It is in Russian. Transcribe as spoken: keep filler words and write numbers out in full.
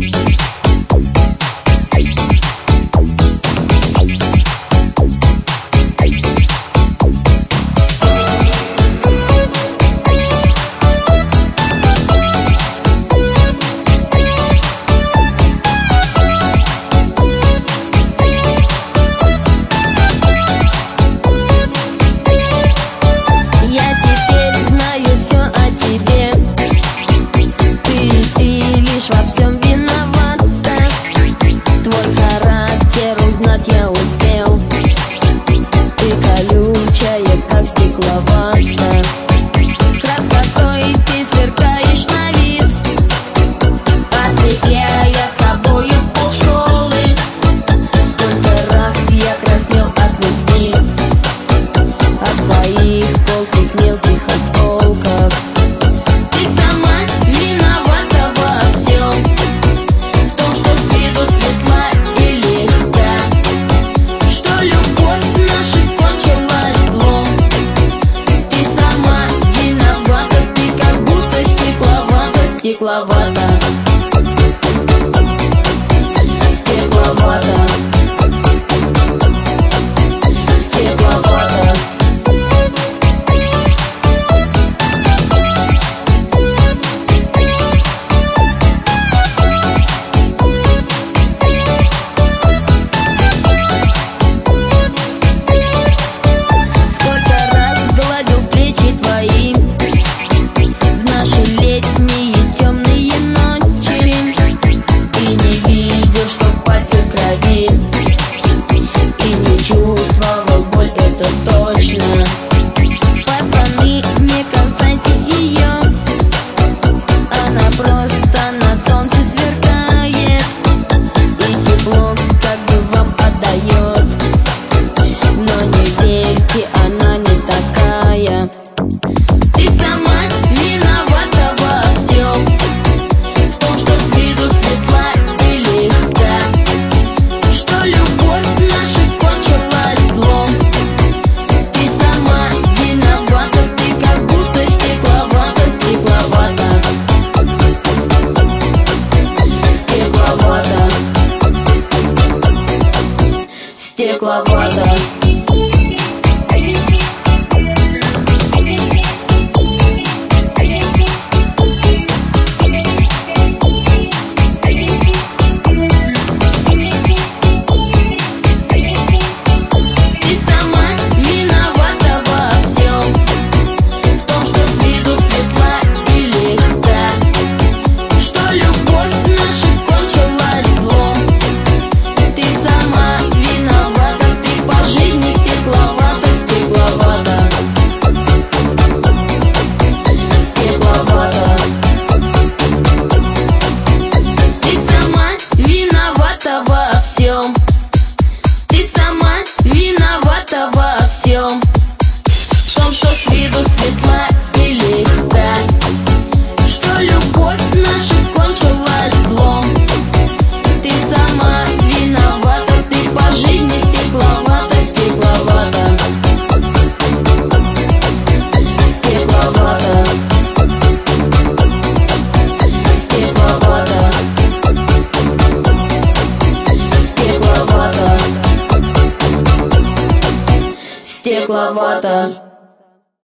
Я успел, ты колючая, как стекловата. Красотой ты сверкаешь на вид, осветляя собою полшколы. Сколько раз я краснел от любви, от твоих колких мелких осколков. Ты сама виновата во всем, в том, что с виду светла и легка, что любовь наша кончилась злом. Ты сама виновата, ты как будто стекловата, стекловата, стекловата, стекловата. Сколько раз гладил плечи твои в наши летние темные ночи, и не видел, что пальцы в крови, и не чувствовал боль, это точно. Пацаны, не касайтесь ее, она просто на солнце сверкает и тепло как бы вам отдает. Но не верьте, она не такая. Ты сама виновата во всем, в том, что с виду светла и легка, что любовь наша кончилась злом. Ты сама виновата, ты как будто стекловата, стекловата, стекловата, стекловата. Ты сама виновата во всем, в том, что с виду светла и легка, что любовь наша кончилась злом. Ты сама виновата, ты по жизни стекловата, стекловата, стекловата. Ты сама виновата во всем, ты сама виновата во всем, в том, что с виду светла и легка, что любовь наша кончилась злом. Ты сама виновата, ты по жизни стекловата, стекловата, стекловата, стекловата, стекловата, стекловата.